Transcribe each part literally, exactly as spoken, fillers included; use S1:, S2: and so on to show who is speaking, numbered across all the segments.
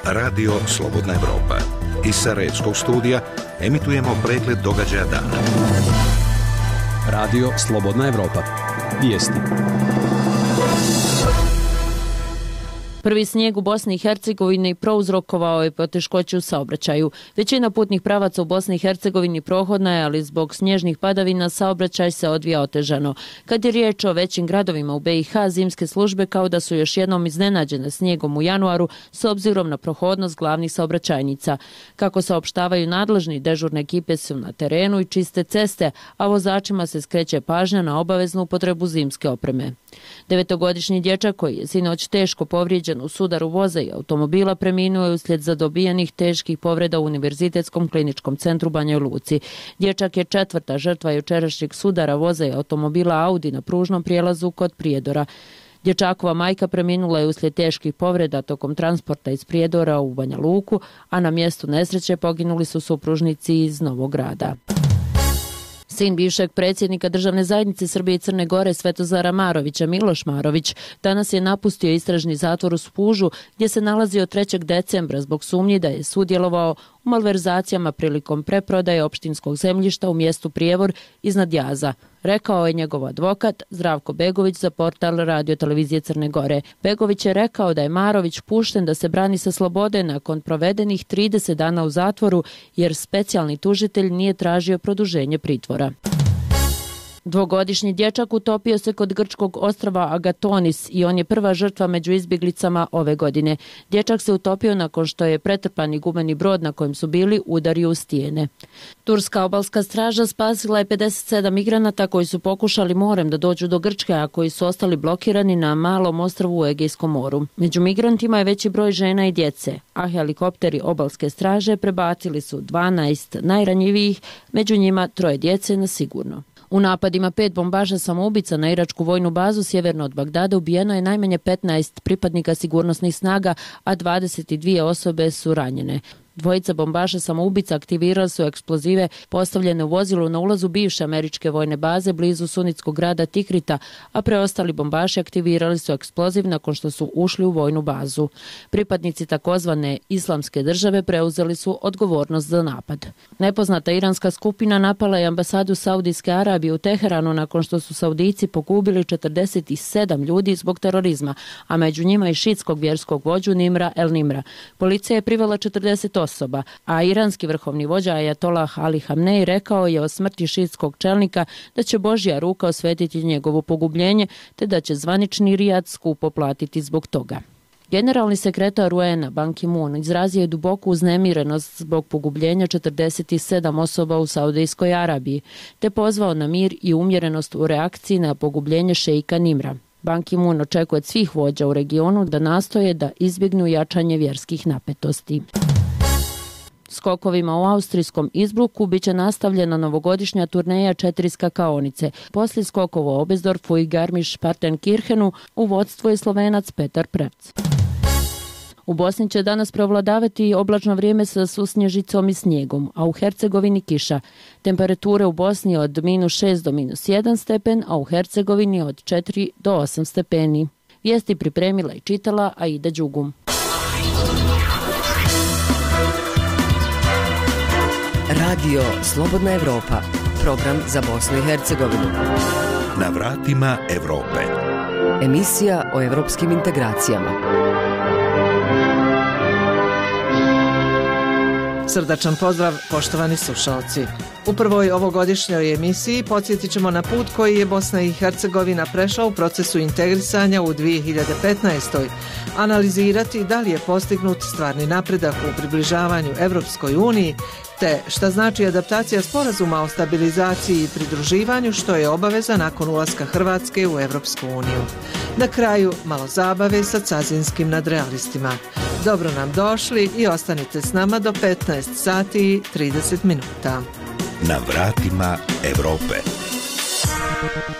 S1: Radio Slobodna Evropa. Iz Sarajevskog studija emitujemo pregled događaja dana.
S2: Radio Slobodna Evropa. Vijesti.
S3: Prvi snijeg u Bosni i Hercegovini prouzrokovao je poteškoće u saobraćaju. Većina putnih pravaca u Bosni i Hercegovini prohodna je, ali zbog snježnih padavina saobraćaj se odvija otežano. Kad je riječ o većim gradovima u be i ha, zimske službe kao da su još jednom iznenađene snijegom u januaru s obzirom na prohodnost glavnih saobraćajnica. Kako saopštavaju nadležni, dežurne ekipe su na terenu i čiste ceste, a vozačima se skreće pažnja na obaveznu upotrebu zimske opreme. Devetogodišnji dječak koji je sinoć teško povrijeđen u sudaru voza i automobila preminuo je uslijed zadobijenih teških povreda u Univerzitetskom kliničkom centru Banjoj Luci. Dječak je četvrta žrtva jučerašnjeg sudara voza i automobila Audi na pružnom prijelazu kod Prijedora. Dječakova majka preminula je uslijed teških povreda tokom transporta iz Prijedora u Banja Luku, a na mjestu nesreće poginuli su supružnici iz Novog Grada. Sin bivšeg predsjednika Državne zajednice Srbije i Crne Gore Svetozara Marovića, Miloš Marović, danas je napustio istražni zatvor u Spužu, gdje se nalazio trećeg decembra zbog sumnji da je sudjelovao u malverzacijama prilikom preprodaje opštinskog zemljišta u mjestu Prijevor iznad Jaza, rekao je njegov advokat Zdravko Begović za portal Radio televizije Crne Gore. Begović je rekao da je Marović pušten da se brani sa slobode nakon provedenih trideset dana u zatvoru, jer specijalni tužitelj nije tražio produženje pritvora. Dvogodišnji dječak utopio se kod grčkog ostrva Agatonis i on je prva žrtva među izbjeglicama ove godine. Dječak se utopio nakon što je pretrpani gumeni brod na kojem su bili udario u stijene. Turska obalska straža spasila je pedeset sedam migranata koji su pokušali morem da dođu do Grčke, a koji su ostali blokirani na malom ostrvu u Egejskom moru. Među migrantima je veći broj žena i djece, a helikopteri obalske straže prebacili su dvanaest najranjivijih, među njima troje djece na sigurno. U napadima pet bombaša samoubica na iračku vojnu bazu sjeverno od Bagdada ubijeno je najmanje petnaest pripadnika sigurnosnih snaga, a dvadeset dvije osobe su ranjene. Dvojica bombaša samoubica aktivirali su eksplozive postavljene u vozilu na ulazu bivše američke vojne baze blizu sunitskog grada Tikrita, a preostali bombaši aktivirali su eksploziv nakon što su ušli u vojnu bazu. Pripadnici takozvane Islamske države preuzeli su odgovornost za napad. Nepoznata iranska skupina napala je ambasadu Saudijske Arabije u Teheranu nakon što su Saudijci pogubili četrdeset sedam ljudi zbog terorizma, a među njima i šiitskog vjerskog vođu Nimra El Nimra. Policija je privela četrdeset osoba, a iranski vrhovni vođa Ajatolah Ali Hamnej rekao je o smrti šiitskog čelnika da će Božja ruka osvetiti njegovo pogubljenje, te da će zvanični Rijad skupo platiti zbog toga. Generalni sekretar U En-a Ban Ki-moon izrazio je duboku uznemirenost zbog pogubljenja četrdeset sedam osoba u Saudijskoj Arabiji, te pozvao na mir i umjerenost u reakciji na pogubljenje šeika Nimra. Ban Ki-moon očekuje od svih vođa u regionu da nastoje da izbjegnu jačanje vjerskih napetosti. Skokovima u austrijskom Innsbrucku biće nastavljena novogodišnja turneja četiri skakaonice. Poslije skokova u Oberstdorfu i Garmisch-Partenkirchenu u vodstvu je Slovenac Petar Prevc. U Bosni će danas prevladavati oblačno vrijeme sa susnježicom i snijegom, a u Hercegovini kiša. Temperature u Bosni od minus šest do minus jedan stepen, a u Hercegovini od četiri do osam stepeni. Vijesti pripremila i čitala Aida Đugum.
S4: Radio Slobodna Evropa, program za Bosnu i Hercegovinu.
S1: Na vratima Evrope.
S4: Emisija o evropskim integracijama.
S5: Srdačan pozdrav, poštovani slušalci. U prvoj ovogodišnjoj emisiji podsjetit ćemo na put koji je Bosna i Hercegovina prešla u procesu integrisanja u dvije hiljade petnaestoj. Analizirati da li je postignut stvarni napredak u približavanju Evropskoj uniji, te šta znači adaptacija sporazuma o stabilizaciji i pridruživanju, što je obaveza nakon ulaska Hrvatske u Evropsku uniju. Na kraju malo zabave sa cazinskim nadrealistima. Dobro nam došli i ostanite s nama do petnaest sati i trideset minuta.
S1: Na vratima Evrope.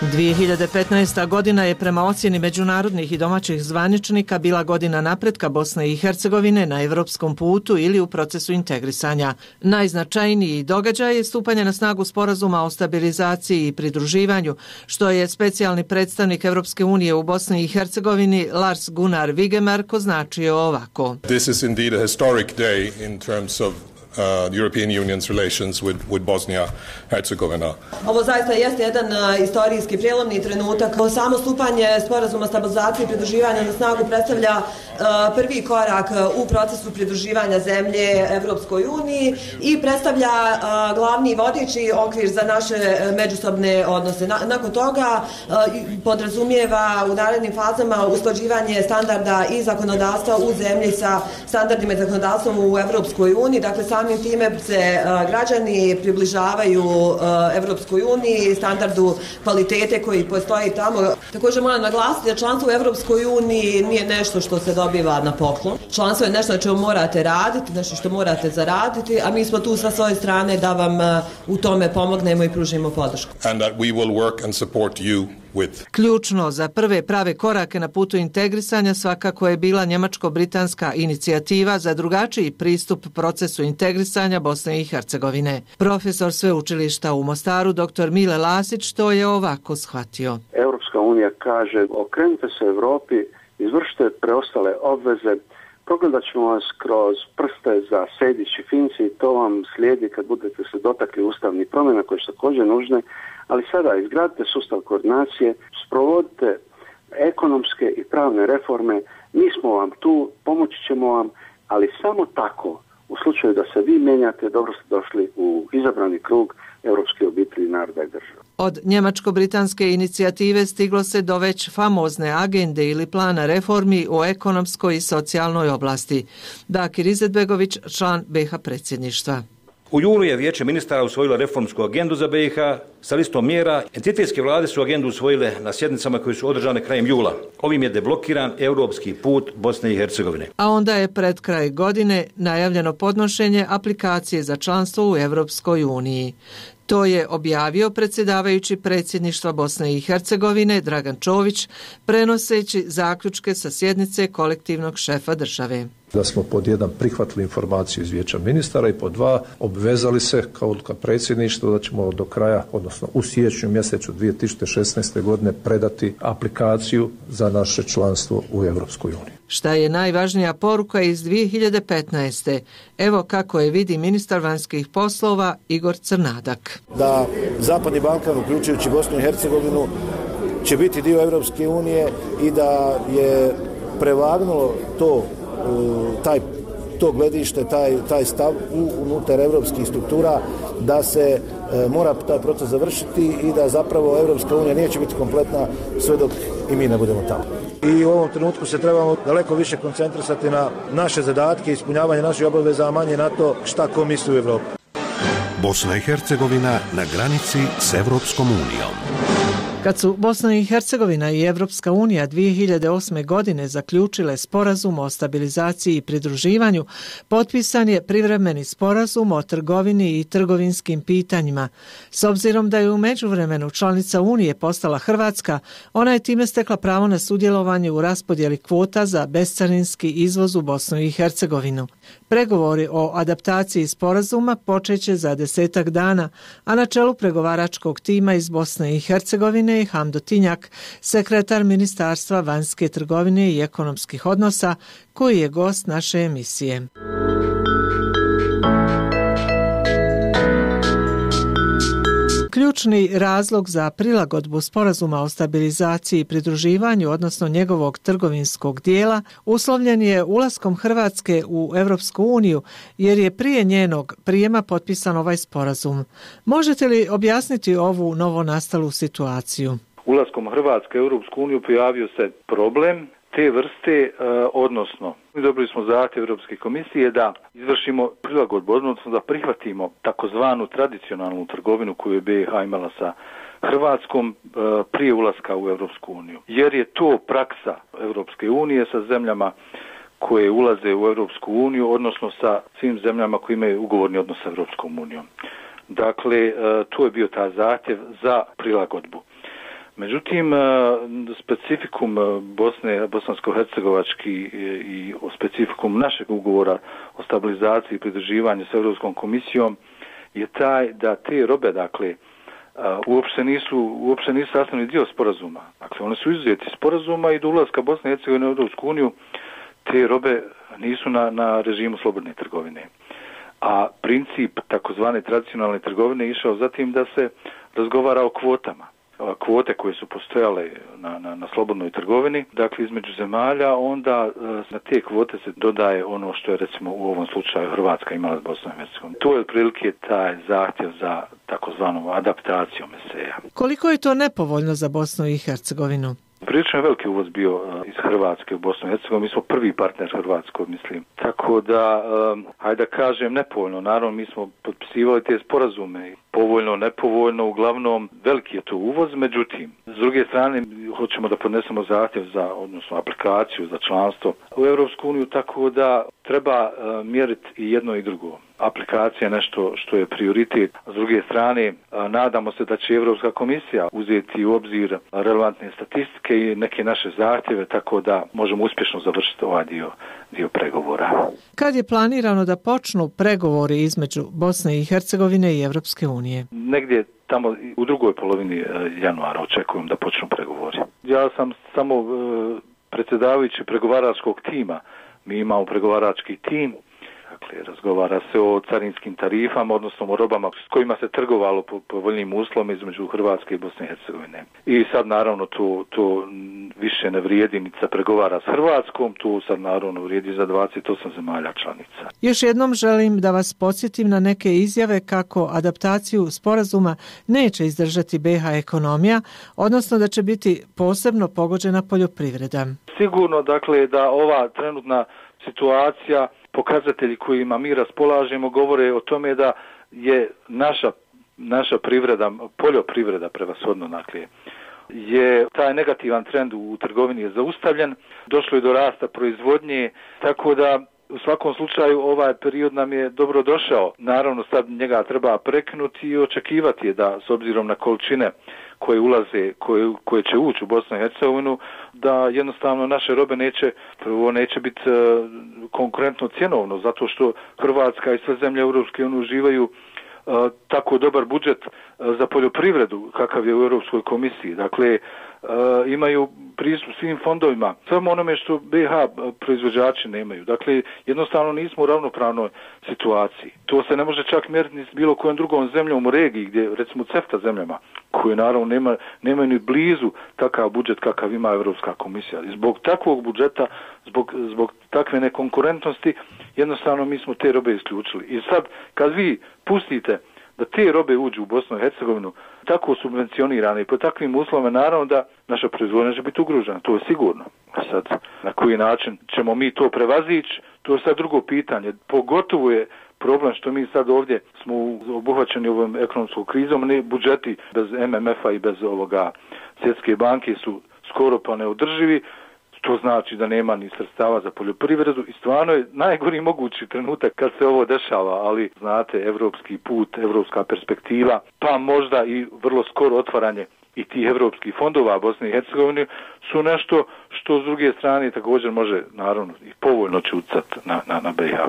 S5: dvije hiljade petnaesta. godina je prema ocjeni međunarodnih i domaćih zvaničnika bila godina napretka Bosne i Hercegovine na evropskom putu ili u procesu integrisanja. Najznačajniji događaj je stupanje na snagu sporazuma o stabilizaciji i pridruživanju, što je specijalni predstavnik Evropske unije u Bosni i Hercegovini Lars Gunnar Vigemark označio ovako.
S6: This is indeed a historic day in terms of Uh, European Union's relations with, with Bosnia Herzegovina.
S7: Ovo zaista jeste jedan uh, istorijski prijelomni trenutak. Samo stupanje sporazuma stabilizacije i pridruživanja na snagu predstavlja uh, prvi korak uh, u procesu pridruživanja zemlje Evropskoj uniji i predstavlja uh, glavni vodeći okvir za naše uh, međusobne odnose. Na, nakon toga uh, podrazumijeva u narednim fazama usklađivanje standarda i zakonodavstva u zemlji sa standardima i zakonodavstvom u Evropskoj uniji. Dakle, samim time se uh, građani približavaju uh, Evropskoj uniji, standardu kvalitete koji postoji tamo. Također moram naglasiti da članstvo u Evropskoj uniji nije nešto što se dobiva na poklon. Članstvo je nešto na čemu morate raditi, nešto što morate zaraditi, a mi smo tu sa svoje strane da vam uh, u tome pomognemo i pružimo podršku.
S6: And that we will work and support you with.
S5: Ključno za prve prave korake na putu integrisanja svakako je bila njemačko-britanska inicijativa za drugačiji pristup procesu integrisanja Bosne i Hercegovine. Profesor sveučilišta u Mostaru, doktor Mile Lasić, to je ovako shvatio.
S8: Europska unija kaže, okrenite se Europi, izvršite preostale obveze, progledat ćemo vas kroz prste za Sejdić i Finci i to vam slijedi kad budete se dotakli ustavnih promjena koje su također nužne, ali sada izgradite sustav koordinacije, sprovodite ekonomske i pravne reforme, mi smo vam tu, pomoći ćemo vam, ali samo tako, u slučaju da se vi menjate, dobro ste došli u izabrani krug Europske obitelji naroda i država.
S5: Od njemačko-britanske inicijative stiglo se do već famozne agende ili plana reformi u ekonomskoj i socijalnoj oblasti. Dakir Izetbegović, član B iH predsjedništva.
S9: U julu je Vijeće ministara usvojilo reformsku agendu za B iH sa listom mjera. Entitetske vlade su agendu usvojile na sjednicama koje su održane krajem jula. Ovim je deblokiran europski put Bosne i Hercegovine.
S5: A onda je pred kraj godine najavljeno podnošenje aplikacije za članstvo u Evropskoj uniji. To je objavio predsjedavajući predsjedništva Bosne i Hercegovine Dragan Čović, prenoseći zaključke sa sjednice kolektivnog šefa države.
S10: Da smo pod jedan prihvatili informaciju iz Vijeća ministara i pod dva obvezali se kao odluka predsjedništva da ćemo do kraja, odnosno u siječnju mjesecu dvije tisuće šesnaeste. godine predati aplikaciju za naše članstvo u Europskoj uniji.
S5: Šta je najvažnija poruka iz dvije hiljade petnaeste. Evo kako je vidi ministar vanjskih poslova Igor Crnadak.
S11: Da Zapadni Balkan, uključujući Bosnu i Hercegovinu, će biti dio Europske unije i da je prevagnulo to taj to gledište, taj, taj stav u, unutar evropskih struktura da se e, mora taj proces završiti i da zapravo Evropska unija neće biti kompletna sve dok i mi ne budemo tamo. I u ovom trenutku se trebamo daleko više koncentrisati na naše zadatke, ispunjavanje naših obaveza, a manje na to šta ko misli u Evropi.
S1: Bosna i Hercegovina na granici s Evropskom unijom.
S5: Kad su Bosna i Hercegovina i Evropska unija dvije hiljade osme. godine zaključile sporazum o stabilizaciji i pridruživanju, potpisan je privremeni sporazum o trgovini i trgovinskim pitanjima. S obzirom da je u međuvremenu članica Unije postala Hrvatska, ona je time stekla pravo na sudjelovanje u raspodjeli kvota za bescarinski izvoz u Bosnu i Hercegovinu. Pregovori o adaptaciji sporazuma počeće za desetak dana, a na čelu pregovaračkog tima iz Bosne i Hercegovine je Hamdo Tinjak, sekretar Ministarstva vanjske trgovine i ekonomskih odnosa, koji je gost naše emisije. Ključni razlog za prilagodbu sporazuma o stabilizaciji i pridruživanju, odnosno njegovog trgovinskog dijela, uslovljen je ulaskom Hrvatske u Europsku uniju, jer je prije njenog prijema potpisan ovaj sporazum. Možete li objasniti ovu novonastalu situaciju?
S12: Ulaskom Hrvatske u Europsku uniju pojavio se problem te vrste, odnosno mi dobili smo zahtjev Europske komisije da izvršimo prilagodbu, odnosno da prihvatimo takozvanu tradicionalnu trgovinu koju je B iH imala sa Hrvatskom prije ulaska u Europsku uniju. Jer je to praksa Europske unije sa zemljama koje ulaze u Europsku uniju, odnosno sa svim zemljama koje imaju ugovorni odnos sa Europskom unijom. Dakle, to je bio taj zahtjev za prilagodbu. Međutim, specifikum Bosne, bosansko-hercegovački i specifikum našeg ugovora o stabilizaciji i pridruživanju s Europskom komisijom je taj da te robe, dakle, uopšte nisu, uopšte nisu sastavni dio sporazuma. Dakle, one su izuzeti sporazuma i do ulaska Bosne i Hercegovine u Europsku uniju te robe nisu na, na režimu slobodne trgovine. A princip takozvane tradicionalne trgovine išao zatim da se razgovara o kvotama. Kvote koje su postojale na, na, na slobodnoj trgovini, dakle između zemalja, onda na te kvote se dodaje ono što je recimo u ovom slučaju Hrvatska imala s Bosnom i Hercegovinom. To je otprilike taj zahtjev za takozvanom adaptacijom es e a.
S5: Koliko je to nepovoljno za Bosnu i Hercegovinu?
S12: Prilično je veliki uvoz bio iz Hrvatske u Bosnu i Hercegovinu. Mi smo prvi partner Hrvatskoj, mislim. Tako da, um, hajde da kažem, nepovoljno. Naravno, mi smo potpisivali te sporazume. Povoljno, nepovoljno, uglavnom veliki je to uvoz. Međutim, s druge strane, hoćemo da podnesemo zahtjev za, odnosno aplikaciju za članstvo u Europsku uniju, tako da treba uh, mjeriti i jedno i drugo. Aplikacija je nešto što je prioritet. S druge strane, nadamo se da će Europska komisija uzeti u obzir relevantne statistike i neke naše zahtjeve, tako da možemo uspješno završiti ovaj dio, dio pregovora.
S5: Kad je planirano da počnu pregovori između Bosne i Hercegovine i Europske unije?
S12: Negdje tamo u drugoj polovini januara očekujem da počnu pregovori. Ja sam samo predsjedavajući pregovaračkog tima. Mi imamo pregovarački tim. Dakle, razgovara se o carinskim tarifama, odnosno o robama s kojima se trgovalo po povoljnim uslovima između Hrvatske i Bosne i Hercegovine. I sad naravno to, to više ne vrijedi ni sa pregovara s Hrvatskom, to sad naravno vrijedi za dvadeset osam zemalja članica.
S5: Još jednom želim da vas podsjetim na neke izjave kako adaptaciju sporazuma neće izdržati be ha ekonomija, odnosno da će biti posebno pogođena poljoprivreda.
S12: Sigurno, dakle, da ova trenutna situacija, pokazatelji kojima mi raspolažemo govore o tome da je naša, naša privreda, poljoprivreda prevashodno, dakle, je taj negativan trend u trgovini je zaustavljen, došlo je do rasta proizvodnje, tako da u svakom slučaju ovaj period nam je dobro došao. Naravno sad njega treba prekinuti i očekivati je da s obzirom na količine koje ulaze, koje, koje će ući u Bosnu i Hercegovinu, da jednostavno naše robe neće, prvo neće biti uh, konkurentno cjenovno, zato što Hrvatska i sve zemlje Europske unije uživaju uh, tako dobar budžet uh, za poljoprivredu kakav je u Europskoj komisiji. Dakle, uh, imaju pristup svim fondovima, samo onome što be ha proizvođači nemaju. Dakle, jednostavno nismo u ravnopravnoj situaciji. To se ne može čak mjeriti ni s bilo kojom drugom zemljom u regiji, gdje recimo CEFTA zemljama, koje naravno nema, nemaju ni blizu takav budžet kakav ima Europska komisija. I zbog takvog budžeta, zbog, zbog takve nekonkurentnosti, jednostavno mi smo te robe isključili. I sad, kad vi pustite da te robe uđu u Bosnu i Hercegovinu tako subvencionirane i po takvim uslovima, naravno da naša proizvodnja će biti ugrožena, to je sigurno. A sad, na koji način ćemo mi to prevazići, to je sad drugo pitanje. Pogotovo je problem što mi sad ovdje smo obuhvaćeni ovom ekonomskom krizom, ne budžeti bez em em ef a i bez ovoga Svjetske banke su skoro pa neodrživi. To znači da nema ni sredstava za poljoprivredu i stvarno je najgori mogući trenutak kad se ovo dešava, ali znate, evropski put, evropska perspektiva, pa možda i vrlo skoro otvaranje i tih evropskih fondova Bosne i Hercegovine su nešto što s druge strane također može, naravno, i povoljno će utjecati na, na, na be ha.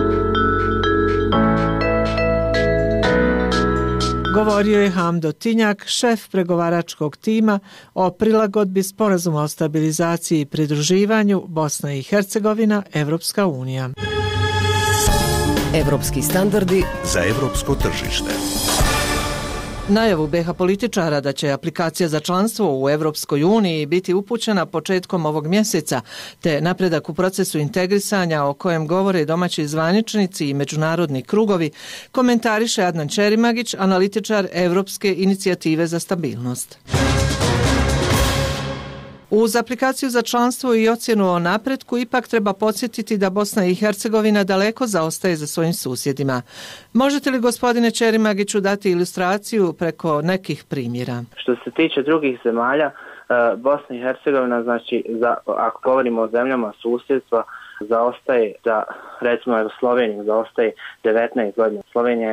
S5: Govorio je Hamdo Tinjak, šef pregovaračkog tima o prilagodbi sporazuma o stabilizaciji i pridruživanju Bosna i Hercegovina, Evropska unija.
S4: Evropski standardi
S1: za evropsko tržište.
S5: Najavu be ha političara da će aplikacija za članstvo u Evropskoj uniji biti upućena početkom ovog mjeseca, te napredak u procesu integrisanja o kojem govore domaći zvaničnici i međunarodni krugovi, komentariše Adnan Čerimagić, analitičar Evropske inicijative za stabilnost. Uz aplikaciju za članstvo i ocjenu o napretku ipak treba podsjetiti da Bosna i Hercegovina daleko zaostaje za svojim susjedima. Možete li, gospodine Čerimagiću, dati ilustraciju preko nekih primjera?
S13: Što se tiče drugih zemalja, Bosna i Hercegovina, znači, za, ako govorimo o zemljama susjedstva, zaostaje za, recimo, Sloveniju zaostaje devetnaest godina. Slovenija je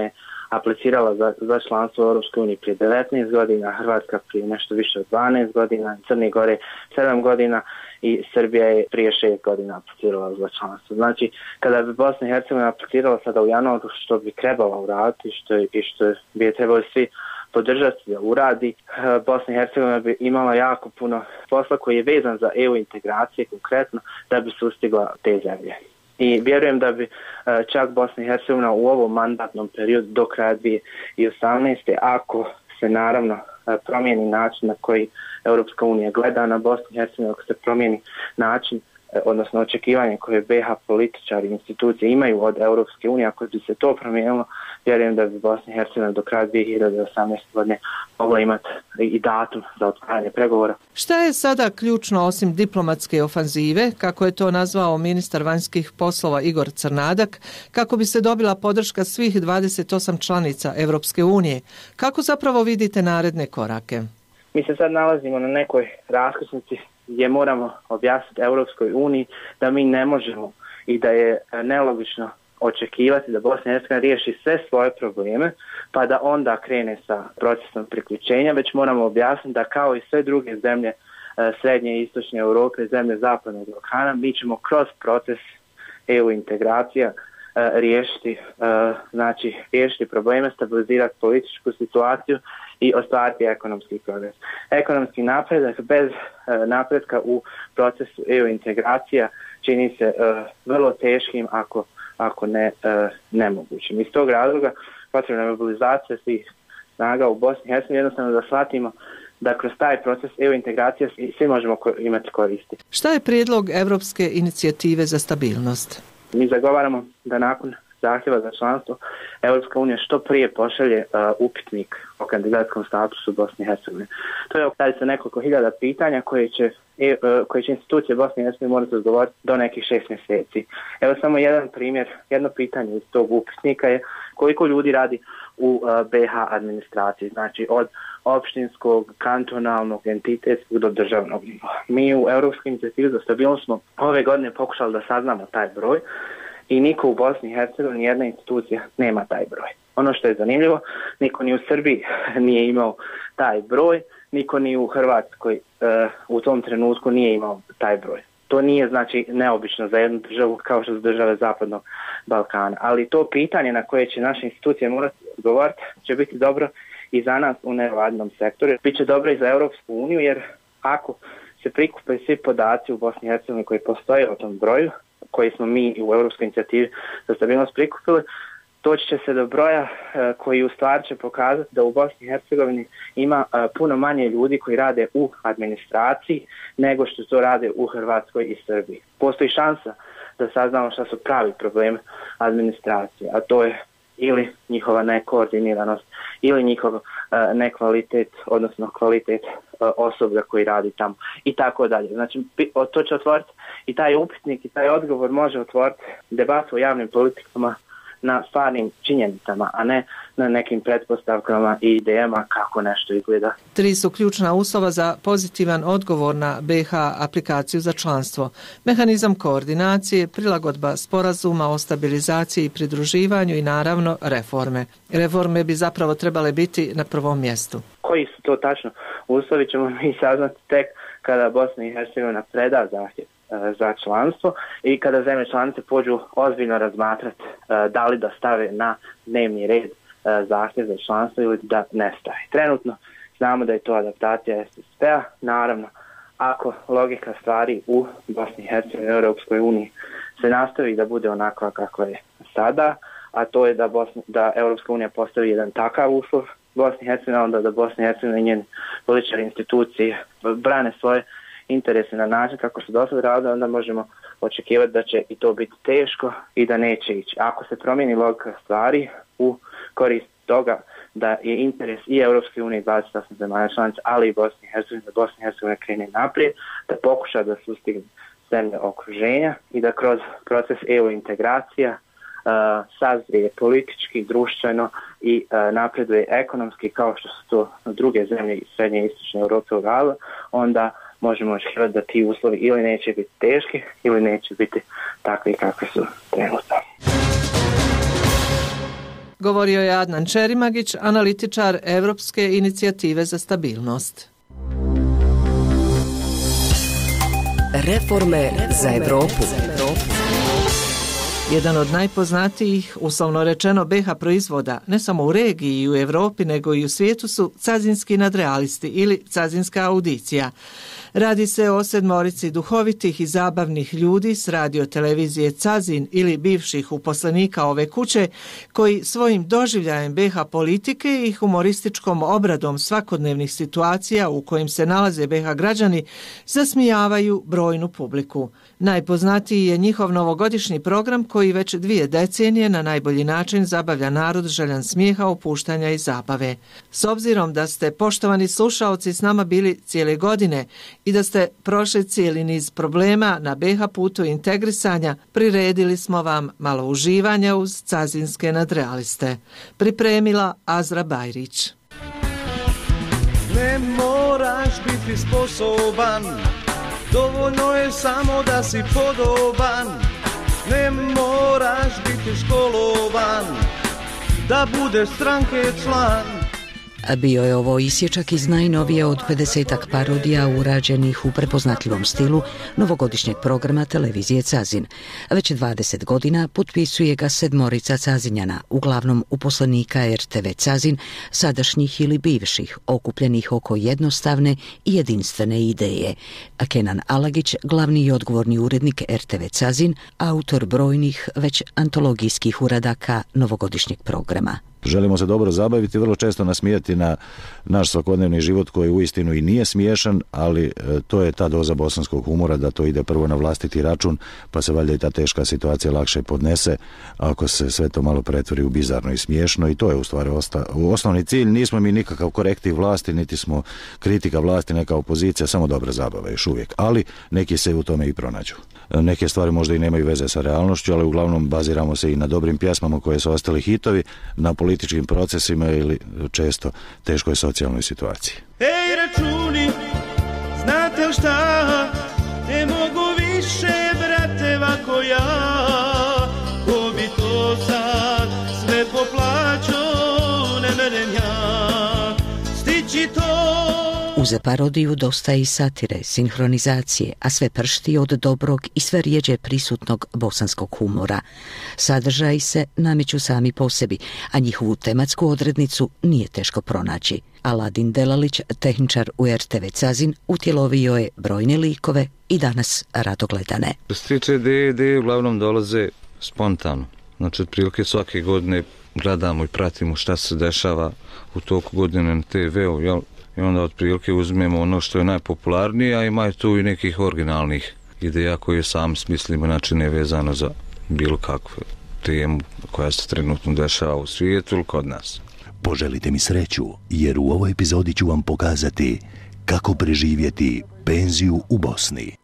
S13: aplicirala za, za članstvo u Europskoj uniji prije devetnaest godina, Hrvatska prije nešto više od dvanaest godina, Crne Gore sedam godina i Srbija je prije šest godina aplicirala za članstvo. Znači, kada bi Bosna i Hercegovina aplicirala sada u januaru, što bi trebala uraditi što je, i što bi je trebali svi podržati da uradi, Bosna i Hercegovina bi imala jako puno posla koji je vezan za E U integracije konkretno da bi sustigla te zemlje. I vjerujem da bi čak Bosna i Hercegovina u ovom mandatnom periodu do kraja dvije tisuće osamnaeste. ako se naravno promijeni način na koji Europska unija gleda na Bosnu i Hercegovinu, ako se promijeni način, odnosno očekivanje koje B iH političari i institucije imaju od Europske unije, ako bi se to promijenilo, vjerujem da bi Bosna i Hercegovina do kraja dvije tisuće osamnaeste. godine mogla imati i datum za otvaranje pregovora.
S5: Šta je sada ključno osim diplomatske ofanzive, kako je to nazvao ministar vanjskih poslova Igor Crnadak, kako bi se dobila podrška svih dvadeset osam članica Europske unije? Kako zapravo vidite naredne korake?
S13: Mi se sad nalazimo na nekoj raskrsnici gdje moramo objasniti Europskoj uniji da mi ne možemo i da je nelogično očekivati da Bosna i Hercegovina riješi sve svoje probleme pa da onda krene sa procesom priključenja, već moramo objasniti da kao i sve druge zemlje srednje i istočne Europe, zemlje zapadnog Balkana, mi ćemo kroz proces E U integracija riješiti, znači riješiti probleme, stabilizirati političku situaciju i ostvariti ekonomski progres. Ekonomski napredak bez napretka u procesu E U integracija čini se vrlo teškim, ako, ako ne nemogućim. Iz tog razloga potrebna je mobilizacija svih snaga u Bosni i Hercegovini, jednostavno da shvatimo da kroz taj proces E U integracija svi možemo imati koristi.
S5: Šta je prijedlog Europske inicijative za stabilnost?
S13: Mi zagovaramo da nakon zahtjeva za članstvo Europska unija što prije pošalje uh, upitnik o kandidatskom statusu Bosne i Hercegovine. To je radi se nekoliko hiljada pitanja koje će, uh, koje će institucije Bosne i Hercegovine morati odgovoriti do nekih šest mjeseci. Evo samo jedan primjer, jedno pitanje iz tog upitnika je koliko ljudi radi u uh, B iH administraciji, znači od opštinskog, kantonalnog, entitetskog do državnog nivoa. Mi u Europskoj inicijativi za stabilnost smo ove godine pokušali da saznamo taj broj i niko u Bosni i Hercegovini, jedna institucija nema taj broj. Ono što je zanimljivo, niko ni u Srbiji nije imao taj broj, niko ni u Hrvatskoj uh, u tom trenutku nije imao taj broj. To nije znači neobično za jednu državu kao što su države Zapadnog Balkana, ali to pitanje na koje će naše institucije morati odgovoriti će biti dobro i za nas u nevladinom sektoru. Biće dobro i za Europsku uniju, jer ako se prikupe svi podaci u Bosni i Hercegovini koji postoje o tom broju, koji smo mi u Europskoj inicijativi za stabilnost prikupili, doći će se do broja e, koji u stvari će pokazati da u Bosni i Hercegovini ima e, puno manje ljudi koji rade u administraciji nego što to rade u Hrvatskoj i Srbiji. Postoji šansa da saznamo šta su pravi problemi administracije, a to je ili njihova nekoordiniranost, ili njihov uh, nekvalitet, odnosno kvalitet uh, osoblja koji radi tamo i tako dalje. Znači, to će otvoriti i taj upitnik i taj odgovor može otvoriti debatu o javnim politikama na stvarnim činjenicama, a ne na nekim pretpostavkama i idejama kako nešto izgleda.
S5: Tri su ključna uslova za pozitivan odgovor na B iH aplikaciju za članstvo. Mehanizam koordinacije, prilagodba sporazuma o stabilizaciji i pridruživanju i naravno reforme. Reforme bi zapravo trebale biti na prvom mjestu.
S13: Koji su to tačno uslovi ćemo mi saznati tek kada Bosna i Hercegovina preda zahtjev za članstvo i kada zemlje članice pođu ozbiljno razmatrati da li da stave na dnevni red zahtjev za članstvo ili da ne stave. Trenutno znamo da je to adaptacija S S P-a, naravno ako logika stvari u Bosni i Hercegovini i Europskoj uniji se nastavi da bude onakva kakva je sada, a to je da, Bosna, da Europska unija postavi jedan takav uslov Bosni i Hercegovini, onda da Bosna i Hercegovina i njene političare institucije brane svoje interese na način kako se do sada radili, onda možemo očekivati da će i to biti teško i da neće ići. Ako se promijeni logika stvari u korist toga da je interes i Europske unije i dvadeset osam zemalja članica, ali i Bosne i Hercegovine, da Bosna i Hercegovina krene naprijed, da pokuša da sustigne zemlje okruženja i da kroz proces E U integracija uh, sazrije politički, društveno i uh, napreduje ekonomski kao što su to druge zemlje iz srednje i istočne Europe uradile, onda možemo očekivati da ti uslovi ili neće biti teški ili neće biti takvi kakvi su trenutno.
S5: Govorio je Adnan Čerimagić, analitičar Evropske inicijative za stabilnost.
S4: Reforme za Evropu.
S5: Jedan od najpoznatijih, uslovno rečeno, be ha proizvoda, ne samo u regiji i u Evropi, nego i u svijetu su cazinski nadrealisti ili cazinska audicija. Radi se o sedmorici duhovitih i zabavnih ljudi s radio televizije Cazin ili bivših uposlenika ove kuće, koji svojim doživljajem be ha politike i humorističkom obradom svakodnevnih situacija u kojim se nalaze be ha građani zasmijavaju brojnu publiku. Najpoznatiji je njihov novogodišnji program koji već dvije decenije na najbolji način zabavlja narod željan smijeha, opuštanja i zabave. S obzirom da ste, poštovani slušaoci, s nama bili cijele godine i da ste prošli cijeli niz problema na be ha putu integrisanja, priredili smo vam malo uživanja uz cazinske nadrealiste. Pripremila Azra Bajrić.
S14: Ne moraš biti sposoban, dovoljno je samo da si podoban. Ne moraš biti školovan, da budeš stranke član.
S15: Bio je ovo isječak iz najnovije od pedesetak parodija urađenih u prepoznatljivom stilu novogodišnjeg programa televizije Cazin. Već dvadeset godina potpisuje ga sedmorica Cazinjana, uglavnom uposlenika er te ve Cazin, sadašnjih ili bivših, okupljenih oko jednostavne i jedinstvene ideje. A Kenan Alagić, glavni i odgovorni urednik er te ve Cazin, autor brojnih već antologijskih uradaka novogodišnjeg programa.
S16: Želimo se dobro zabaviti, vrlo često nasmijati na naš svakodnevni život koji uistinu i nije smiješan, ali to je ta doza bosanskog humora da to ide prvo na vlastiti račun, pa se valjda i ta teška situacija lakše podnese ako se sve to malo pretvori u bizarno i smiješno, i to je u stvari osta, osnovni cilj. Nismo mi nikakav korektiv vlasti, niti smo kritika vlasti, neka opozicija, samo dobra zabava još uvijek, ali neki se u tome i pronađu. Neke stvari možda i nemaju veze sa realnošću, ali uglavnom baziramo se i na dobrim pjesmama koje su ostali hitovi, na političkim procesima ili često teškoj socijalnoj situaciji.
S14: Ej računi, znate li šta, ne mogu više, brate, vako ja, ko bi to sad sve poplaćao, ne merem ja, stići to.
S15: Uze parodiju dosta i satire, sinhronizacije, a sve pršti od dobrog i sve rijeđe prisutnog bosanskog humora. Sadržaji se nameću sami po sebi, a njihovu tematsku odrednicu nije teško pronaći. Aladin Delalić, tehničar u er te ve Cazin, utjelovio je brojne likove i danas rado gledane.
S17: Striče ideje, ideje uglavnom dolaze spontano. Znači, otprilike svake godine gledamo i pratimo šta se dešava u toku godine na te veu, jel? I onda otprilike uzmemo ono što je najpopularnije, a ima tu i nekih originalnih ideja koje sami smislimo, znači nevezano za bilo kakvu temu koja se trenutno dešava u svijetu ili kod nas.
S18: Poželite mi sreću, jer u ovoj epizodi ću vam pokazati kako preživjeti penziju u Bosni.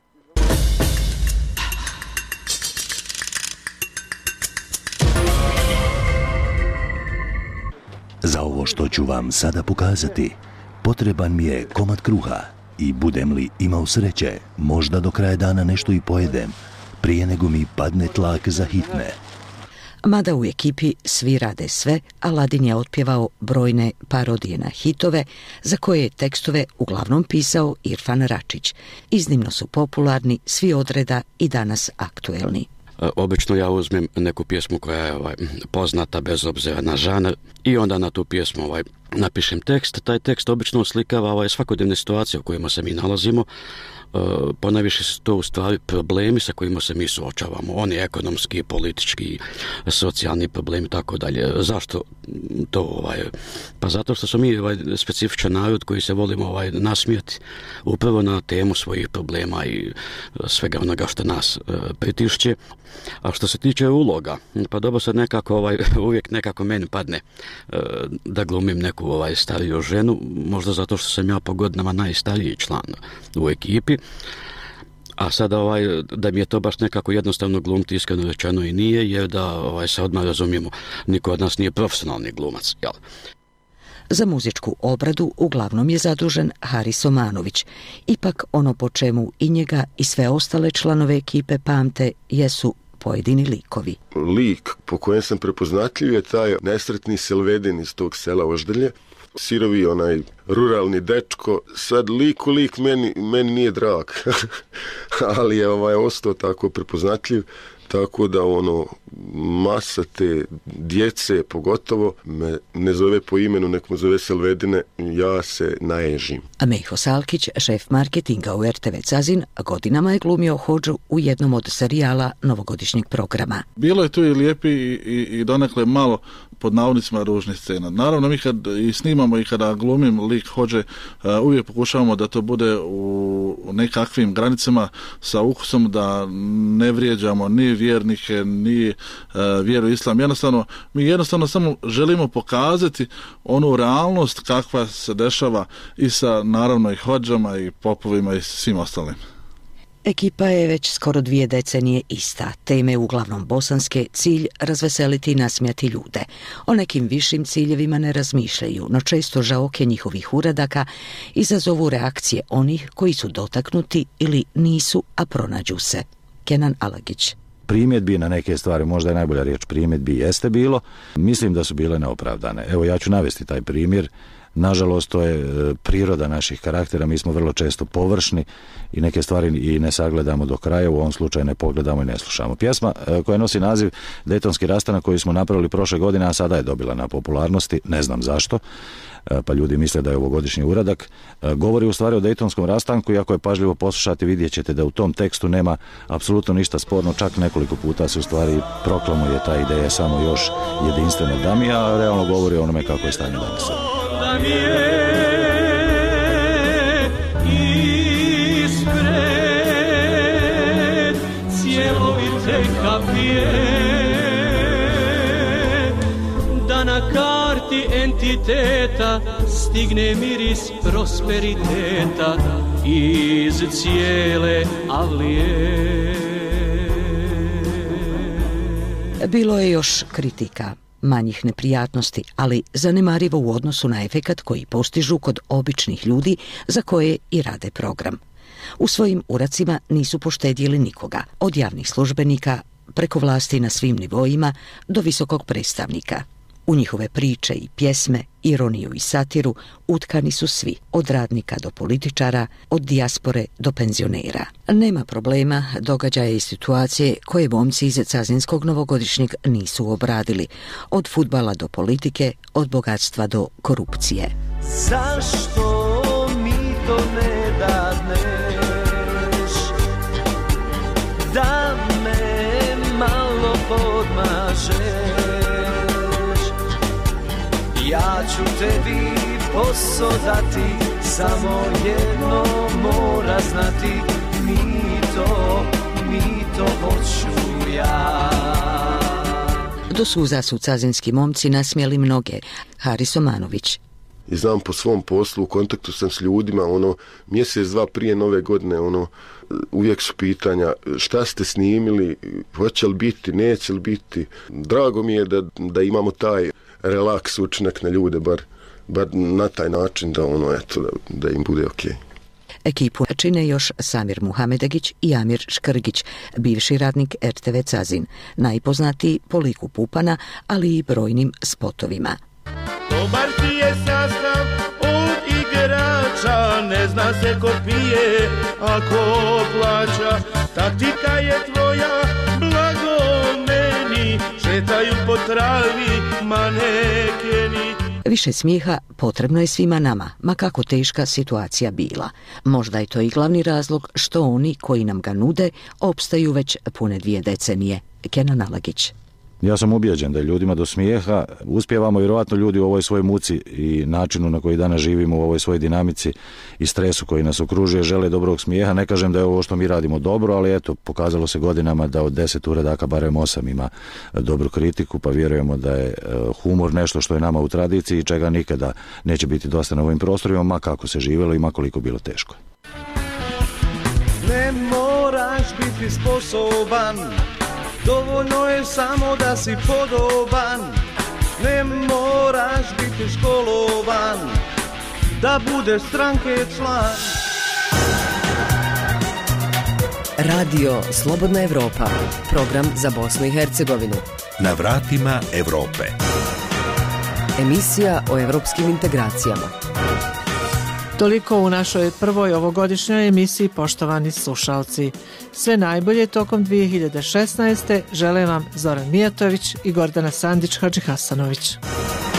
S18: Za ovo što ću vam sada pokazati, potreban mi je komad kruha i budem li imao sreće, možda do kraja dana nešto i pojedem, prije nego mi padne tlak za hitne.
S15: Mada u ekipi svi rade sve, Aladin je otpjevao brojne parodije na hitove, za koje je tekstove uglavnom pisao Irfan Račić. Iznimno su popularni, svi odreda i danas aktuelni.
S19: Obično ja uzmem neku pjesmu koja je ovaj, poznata bez obzira na žanr i onda na tu pjesmu ovaj, napišem tekst. Taj tekst obično oslikava ovaj, svakodnevne situacije u kojima se mi nalazimo. E, ponajviše su to u stvari problemi sa kojima se mi suočavamo. Oni ekonomski, politički, socijalni problemi, tako dalje. Zašto to? Ovaj? Pa zato što smo mi ovaj, specifičan narod koji se volimo ovaj, nasmijati upravo na temu svojih problema i svega onoga što nas e, pritišće. A što se tiče uloga, pa dobro sad nekako ovaj, uvijek nekako meni padne e, da glumim neku ovaj, stariju ženu, možda zato što sam ja po godinama najstariji član u ekipi, a sada ovaj, da mi je to baš nekako jednostavno glumiti, iskreno rečeno i nije, jer da ovaj, se odmah razumijemo, niko od nas nije profesionalni glumac, jel?
S15: Za muzičku obradu uglavnom je zadužen Haris Omanović. Ipak ono po čemu i njega i sve ostale članove ekipe pamte jesu pojedini likovi.
S20: Lik po kojem sam prepoznatljiv je taj nesretni Selvedin iz tog sela Oždelje. Sirovi onaj ruralni dečko, sad lik u lik meni, meni nije drag, ali je ovaj ostao tako prepoznatljiv, tako da ono masa te djece pogotovo me ne zove po imenu, nek me zove Selvedine, ja se naježim.
S15: Meho Salkić, šef marketinga u er te ve Cazin, godinama je glumio hodžu u jednom od serijala novogodišnjeg programa.
S21: Bilo je tu i lijepi i, i, i donekle malo pod navodnicima ružnih scena. Naravno, mi kad i snimamo i kada glumim lik hođe, uh, uvijek pokušavamo da to bude u, u nekakvim granicama sa ukusom, da ne vrijeđamo ni vjernike, ni uh, vjeru islam. Jednostavno, mi jednostavno samo želimo pokazati onu realnost kakva se dešava i sa naravno i hođama i popovima i svim ostalim.
S15: Ekipa je već skoro dvije decenije ista. Teme uglavnom bosanske, cilj razveseliti i nasmijati ljude. O nekim višim ciljevima ne razmišljaju, no često žaoke njihovih uradaka izazovu reakcije onih koji su dotaknuti ili nisu, a pronađu se. Kenan Alagić.
S16: Primjedbi na neke stvari, možda je najbolja riječ primjedbi, jeste bilo. Mislim da su bile neopravdane. Evo, ja ću navesti taj primjer. Nažalost, to je priroda naših karaktera, mi smo vrlo često površni i neke stvari i ne sagledamo do kraja, u ovom slučaju ne pogledamo i ne slušamo. Pjesma koja nosi naziv Dejtonski rastanak koju smo napravili prošle godine, a sada je dobila na popularnosti, ne znam zašto, pa ljudi misle da je ovogodišnji uradak, govori u stvari o Dejtonskom rastanku i ako je pažljivo poslušati vidjet ćete da u tom tekstu nema apsolutno ništa sporno, čak nekoliko puta se u stvari proklamuje ta ideja samo još jedinstvena dami, a realno govori o onome kako je stanje danas.
S14: Da mi je ispred cjelovite kapije, da na karti entiteta stigne miris prosperiteta iz cijele Avlije.
S15: Bilo je još kritika, manjih neprijatnosti, ali zanemarivo u odnosu na efekat koji postižu kod običnih ljudi za koje i rade program. U svojim uracima nisu poštedjeli nikoga, od javnih službenika, preko vlasti na svim nivoima, do visokog predstavnika. U njihove priče i pjesme, ironiju i satiru utkani su svi, od radnika do političara, od dijaspore do penzionera. Nema problema, događaja i situacije koje momci iz cazinskog novogodišnjeg nisu obradili, od fudbala do politike, od bogatstva do korupcije.
S14: Zašto mi to ne dadneš, da me malo podmažeš? Ja ću tebi posodati, samo jedno mora znati, mi to, mi to hoću ja.
S15: Do suza su cazinski momci nasmijeli mnoge. Haris Omanović.
S20: I znam po svom poslu, u kontaktu sam s ljudima, ono, mjesec, dva prije nove godine, ono, uvijek su pitanja šta ste snimili, hoće li biti, neće li biti. Drago mi je da, da imamo taj relaks učinak na ljude, bar, bar na taj način da ono, eto, da, da im bude okej.
S15: Ekipu čine još Samir Muhamedegić i Amir Škrgić, bivši radnik er te ve Cazin, najpoznatiji po liku Pupana, ali i brojnim spotovima.
S14: Dobar ti je sastav od igrača, ne zna se ko pije, a ko plaća. Taktika je tvoja, blago meni, šetaju po travi manekeni.
S15: Više smijeha potrebno je svima nama, ma kako teška situacija bila. Možda je to i glavni razlog što oni koji nam ga nude opstaju već pune dvije decenije. Kenan Alagić.
S16: Ja sam ubijeđen da je ljudima do smijeha. Uspijevamo vjerovatno ljudi u ovoj svojoj muci i načinu na koji danas živimo, u ovoj svojoj dinamici i stresu koji nas okružuje, žele dobrog smijeha. Ne kažem da je ovo što mi radimo dobro, ali eto, pokazalo se godinama da od deset uredaka barem osam ima dobru kritiku, pa vjerujemo da je humor nešto što je nama u tradiciji i čega nikada neće biti dosta na ovim prostorima, ma kako se živjelo i ma koliko bilo teško.
S14: Ne moraš biti sposoban, dovoljno je samo da si podoban. Ne moraš biti školovan, da budeš stranke član.
S4: Radio Slobodna Evropa, program za Bosnu i Hercegovinu.
S1: Na vratima Evrope.
S4: Emisija o evropskim integracijama.
S5: Toliko u našoj prvoj ovogodišnjoj emisiji, poštovani slušalci. Sve najbolje tokom dvije hiljade šesnaeste žele vam Zoran Mijatović i Gordana Sandić Hadžihasanović.